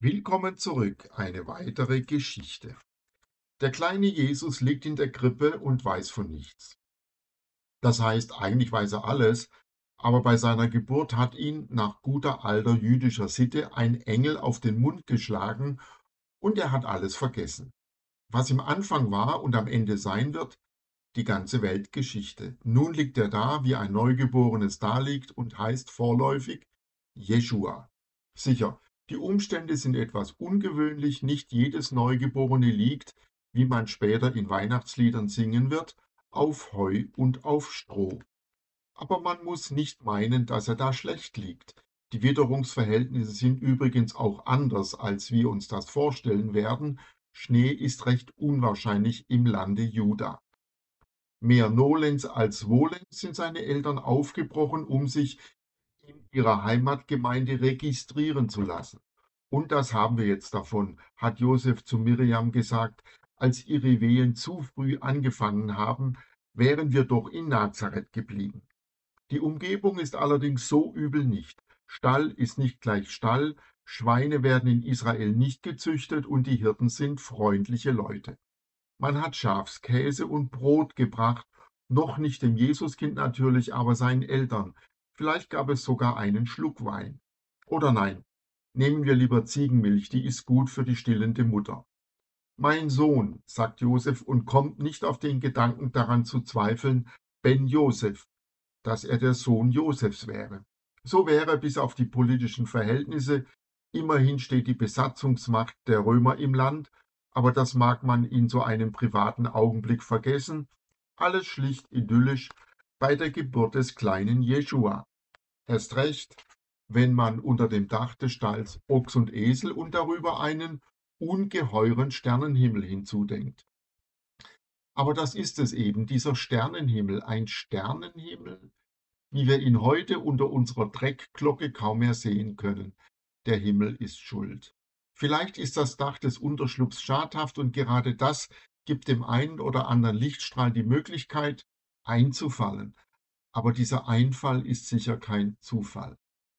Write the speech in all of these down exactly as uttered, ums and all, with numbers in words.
Willkommen zurück, eine weitere Geschichte. Der kleine Jesus liegt in der Krippe und weiß von nichts. Das heißt, eigentlich weiß er alles, aber bei seiner Geburt hat ihn nach guter alter jüdischer Sitte ein Engel auf den Mund geschlagen und er hat alles vergessen. Was im Anfang war und am Ende sein wird, die ganze Weltgeschichte. Nun liegt er da, wie ein Neugeborenes daliegt und heißt vorläufig Jeschua. Sicher, die Umstände sind etwas ungewöhnlich, nicht jedes Neugeborene liegt, wie man später in Weihnachtsliedern singen wird, auf Heu und auf Stroh. Aber man muss nicht meinen, dass er da schlecht liegt. Die Witterungsverhältnisse sind übrigens auch anders, als wir uns das vorstellen werden. Schnee ist recht unwahrscheinlich im Lande Juda. Mehr nolens als volens sind seine Eltern aufgebrochen, um sich in ihrer Heimatgemeinde registrieren zu lassen. Und das haben wir jetzt davon, hat Josef zu Miriam gesagt, als ihre Wehen zu früh angefangen haben, wären wir doch in Nazareth geblieben. Die Umgebung ist allerdings so übel nicht. Stall ist nicht gleich Stall, Schweine werden in Israel nicht gezüchtet und die Hirten sind freundliche Leute. Man hat Schafskäse und Brot gebracht, noch nicht dem Jesuskind natürlich, aber seinen Eltern. Vielleicht gab es sogar einen Schluck Wein. Oder nein, nehmen wir lieber Ziegenmilch, die ist gut für die stillende Mutter. Mein Sohn, sagt Josef und kommt nicht auf den Gedanken daran zu zweifeln, Ben Josef, dass er der Sohn Josefs wäre. So wäre bis auf die politischen Verhältnisse, immerhin steht die Besatzungsmacht der Römer im Land, aber das mag man in so einem privaten Augenblick vergessen, alles schlicht idyllisch bei der Geburt des kleinen Jeschua. Erst recht, wenn man unter dem Dach des Stalls Ochs und Esel und darüber einen ungeheuren Sternenhimmel hinzudenkt. Aber das ist es eben, dieser Sternenhimmel, ein Sternenhimmel, wie wir ihn heute unter unserer Dreckglocke kaum mehr sehen können. Der Himmel ist schuld. Vielleicht ist das Dach des Unterschlupfs schadhaft und gerade das gibt dem einen oder anderen Lichtstrahl die Möglichkeit, einzufallen. Aber dieser Einfall ist sicher kein Zufall.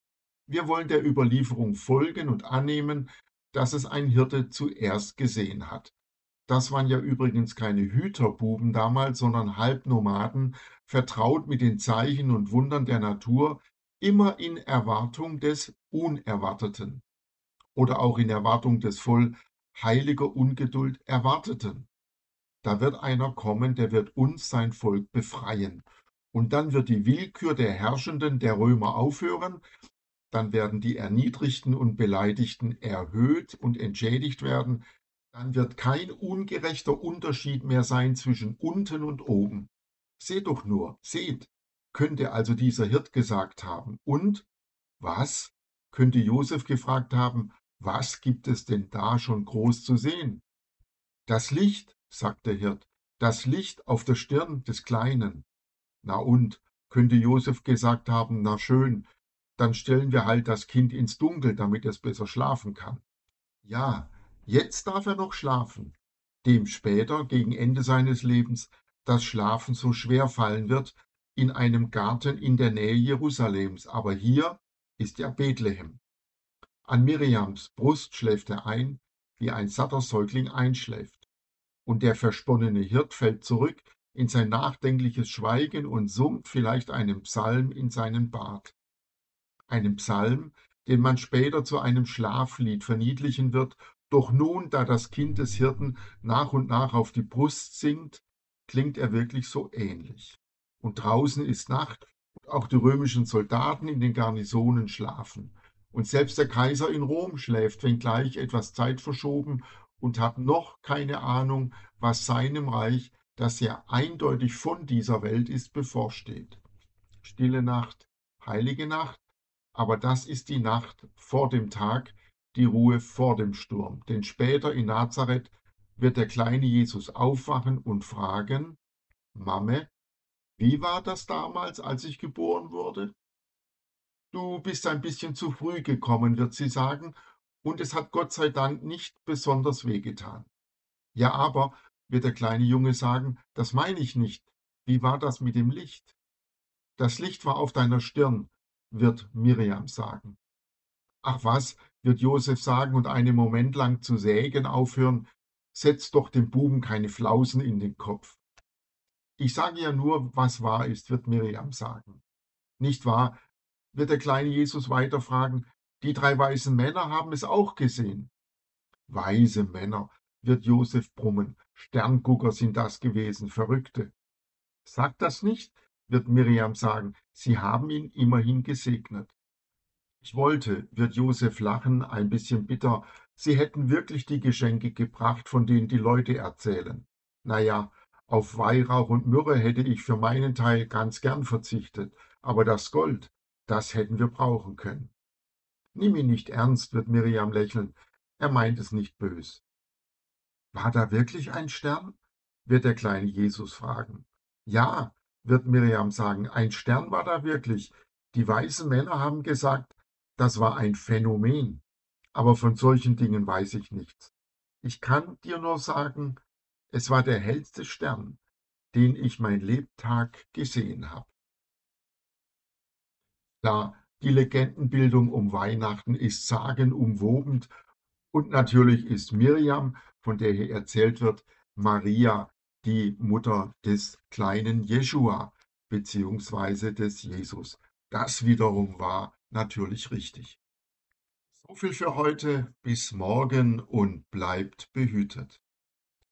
Wir wollen der Überlieferung folgen und annehmen, dass es ein Hirte zuerst gesehen hat. Das waren ja übrigens keine Hüterbuben damals, sondern Halbnomaden, vertraut mit den Zeichen und Wundern der Natur, immer in Erwartung des Unerwarteten oder auch in Erwartung des voll heiliger Ungeduld Erwarteten. Da wird einer kommen, der wird uns, sein Volk, befreien. Und dann wird die Willkür der Herrschenden, der Römer, aufhören, dann werden die Erniedrigten und Beleidigten erhöht und entschädigt werden, dann wird kein ungerechter Unterschied mehr sein zwischen unten und oben. Seht doch nur, seht, könnte also dieser Hirt gesagt haben. Und was? Könnte Josef gefragt haben, was gibt es denn da schon groß zu sehen? Das Licht, sagt der Hirt, das Licht auf der Stirn des Kleinen. Na und, könnte Josef gesagt haben, na schön, dann stellen wir halt das Kind ins Dunkel, damit es besser schlafen kann. Ja, jetzt darf er noch schlafen, dem später, gegen Ende seines Lebens, das Schlafen so schwer fallen wird, in einem Garten in der Nähe Jerusalems. Aber hier ist ja Bethlehem. An Miriams Brust schläft er ein, wie ein satter Säugling einschläft. Und der versponnene Hirt fällt zurück in sein nachdenkliches Schweigen und summt vielleicht einen Psalm in seinen Bart. Einen Psalm, den man später zu einem Schlaflied verniedlichen wird, doch nun, da das Kind des Hirten nach und nach auf die Brust sinkt, klingt er wirklich so ähnlich. Und draußen ist Nacht und auch die römischen Soldaten in den Garnisonen schlafen. Und selbst der Kaiser in Rom schläft, wenngleich etwas Zeit verschoben, und hat noch keine Ahnung, was seinem Reich, das ja eindeutig von dieser Welt ist, bevorsteht. Stille Nacht, heilige Nacht, aber das ist die Nacht vor dem Tag, die Ruhe vor dem Sturm. Denn später in Nazareth wird der kleine Jesus aufwachen und fragen, Mamme, wie war das damals, als ich geboren wurde? Du bist ein bisschen zu früh gekommen, wird sie sagen, und es hat Gott sei Dank nicht besonders wehgetan. Ja, aber, wird der kleine Junge sagen, das meine ich nicht. Wie war das mit dem Licht? Das Licht war auf deiner Stirn, wird Miriam sagen. Ach was, wird Josef sagen und einen Moment lang zu sägen aufhören, setzt doch dem Buben keine Flausen in den Kopf. Ich sage ja nur, was wahr ist, wird Miriam sagen. Nicht wahr? Wird der kleine Jesus weiter fragen, die drei weisen Männer haben es auch gesehen. Weise Männer, wird Josef brummen, Sterngucker sind das gewesen, Verrückte. Sagt das nicht, wird Miriam sagen, sie haben ihn immerhin gesegnet. Ich wollte, wird Josef lachen, ein bisschen bitter, sie hätten wirklich die Geschenke gebracht, von denen die Leute erzählen. Na ja, auf Weihrauch und Myrrhe hätte ich für meinen Teil ganz gern verzichtet, aber das Gold, das hätten wir brauchen können. Nimm ihn nicht ernst, wird Miriam lächeln, er meint es nicht bös. War da wirklich ein Stern? Wird der kleine Jesus fragen. Ja, wird Miriam sagen, ein Stern war da wirklich. Die weisen Männer haben gesagt, das war ein Phänomen. Aber von solchen Dingen weiß ich nichts. Ich kann dir nur sagen, es war der hellste Stern, den ich mein Lebtag gesehen habe. Da die Legendenbildung um Weihnachten ist sagenumwoben und natürlich ist Miriam, von der hier erzählt wird, Maria, die Mutter des kleinen Jeschua beziehungsweise des Jesus. Das wiederum war natürlich richtig. So viel für heute, bis morgen und bleibt behütet.